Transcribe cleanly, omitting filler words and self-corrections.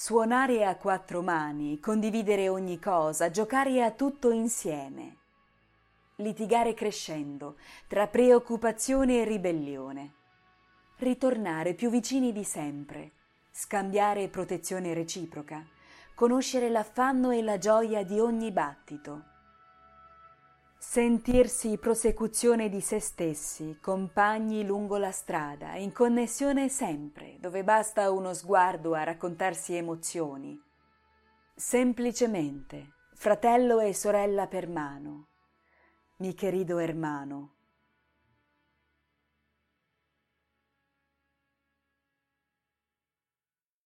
Suonare a quattro mani, condividere ogni cosa, giocare a tutto insieme. Litigare crescendo, tra preoccupazione e ribellione. Ritornare più vicini di sempre, scambiare protezione reciproca, conoscere l'affanno e la gioia di ogni battito. Sentirsi prosecuzione di se stessi, compagni lungo la strada, in connessione sempre, dove basta uno sguardo a raccontarsi emozioni. Semplicemente, fratello e sorella per mano. Mi querido hermano,